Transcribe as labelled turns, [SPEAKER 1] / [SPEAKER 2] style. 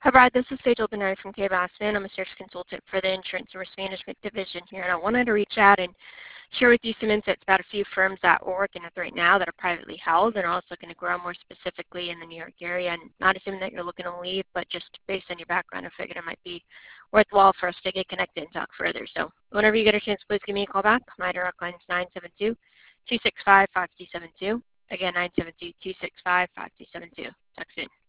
[SPEAKER 1] Hi, Brad. This is Sejal Benari from K. Bassman. I'm a search consultant for the Insurance and Risk Management Division here, and I wanted to reach out and share with you some insights about a few firms that we're working with right now that are privately held and are also looking to grow more specifically in the New York area. And not assuming that you're looking to leave, but just based on your background, I figured it might be worthwhile for us to get connected and talk further. So whenever you get a chance, please give me a call back. My direct line is 972-265-5272. Again, 972-265-5272. Talk soon.